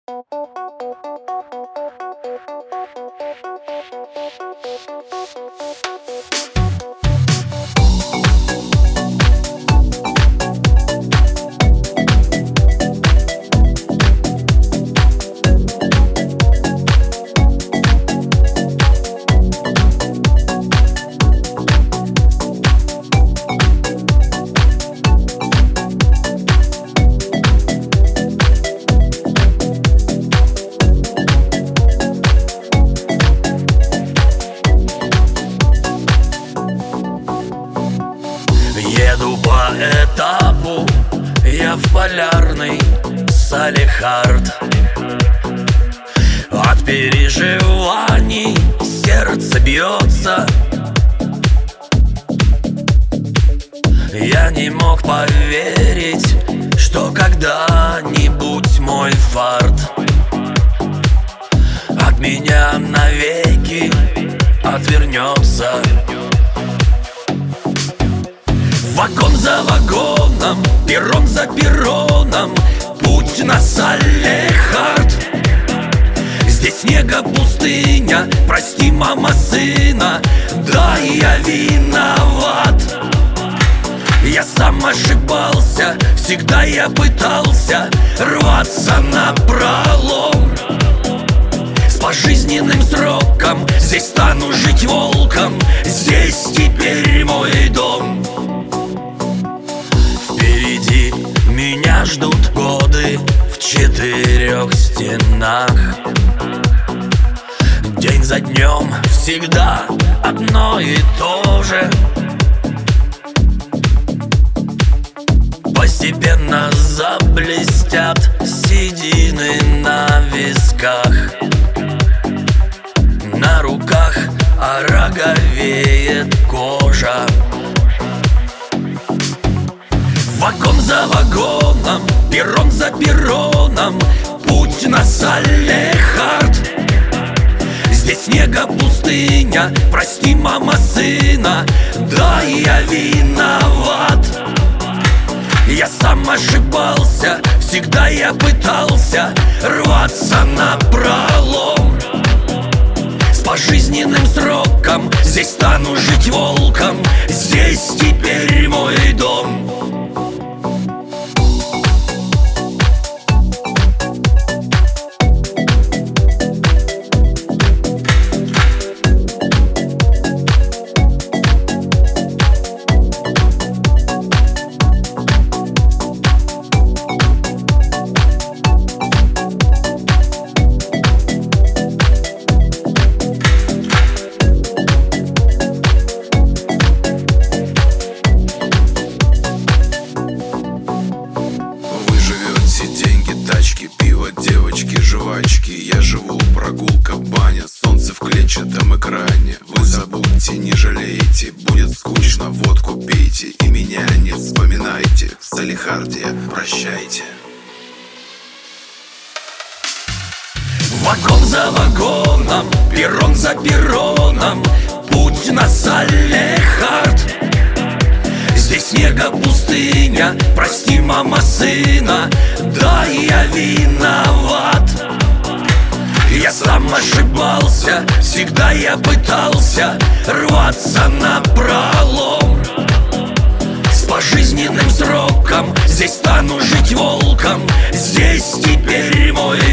Еду по этапу, я в полярный Салехард. От переживаний сердце бьется. Я не мог поверить, что когда-нибудь мой фарт от меня навеки отвернется. Вагон за вагоном, перрон за перроном, путь на Салехард. Здесь снега пустыня, прости, мама, сына, да, я виноват. Я сам ошибался, всегда я пытался рваться напролом. С пожизненным сроком здесь стану жить волком, здесь теперь мой дом. Впереди меня ждут годы в 4 стенах. День за днем всегда одно и то же. Постепенно заблестят седины на висках. На руках ороговеет кожа. Вагон за вагоном, перрон за перроном, путь на Салехард. Здесь снега пустыня, прости, мама, сына, да, я виноват. Я сам ошибался, всегда я пытался рваться напролом. С пожизненным сроком здесь стану жить волком, здесь теперь мой дом. Пиво, девочки, жвачки. Я живу, прогулка, баня, солнце в клетчатом экране. Вы забудьте, не жалейте, будет скучно, водку пейте и меня не вспоминайте. В Салехарде прощайте. Вагон за вагоном, перрон за перроном, путь на Салехард. Здесь снега пустыня, прости, мама, сына, да, я виноват. Я сам ошибался, всегда я пытался рваться напролом. С пожизненным сроком здесь стану жить волком, здесь теперь мой